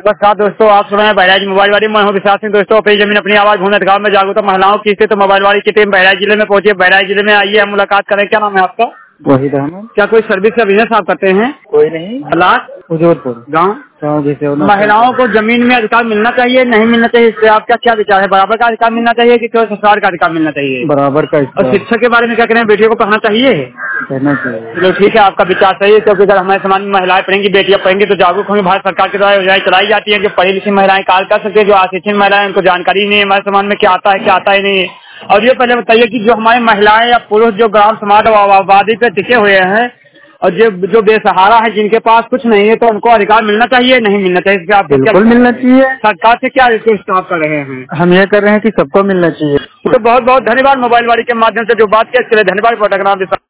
नमस्कार दोस्तों, आप सुन रहे हैं बहराइच मोबाइल वाली। मैं हूं विश्वास सिंह। दोस्तों अपनी जमीन अपनी आवाज भूमि अधिकार में जागरूकता महिलाओं की स्थिति मोबाइल वाली की टीम बहराइच जिले में पहुंची है। बहराइच जिले में आइए हम मुलाकात करें। क्या नाम है आपका? वहीद अहमद। क्या कोई सर्विस का बिजनेस आप करते हैं? कोई नहीं। हालात उजोरपुर गाँव। जैसे महिलाओं को जमीन में अधिकार मिलना चाहिए नहीं मिलना चाहिए, इससे आपका क्या विचार है? बराबर का अधिकार मिलना चाहिए कि केवल सरकार का अधिकार मिलना चाहिए? बराबर का। और शिक्षा के बारे में क्या करें? बेटियों को पढ़ना चाहिए? कहना चाहिए। चलो ठीक है, आपका विचार सही है, क्योंकि अगर हमारे समाज में महिलाएं पढ़ेंगी, बेटियां पढ़ेंगी तो जागरूक होंगे। भारत सरकार के द्वारा योजनाएं चलाई जाती है जो पढ़ी लिखी महिलाएं कार्य कर सकते हैं। जो अशिक्षित महिलाएं उनको जानकारी नहीं है हमारे समाज में क्या आता है क्या आता ही नहीं है। और ये पहले बताइए कि जो हमारी महिलाएं या पुरुष जो ग्राम समाज आबादी पे टिके हुए हैं और जो बेसहारा है, जिनके पास कुछ नहीं है, तो उनको अधिकार मिलना चाहिए नहीं मिलना चाहिए? इसके आप बिल्कुल मिलना चाहिए। सरकार से क्या रिक्वेस्ट आप कर रहे हैं? हम ये कर रहे हैं कि सबको मिलना चाहिए। तो बहुत बहुत धन्यवाद। मोबाइल वाली के माध्यम से जो बात की इसके लिए धन्यवाद।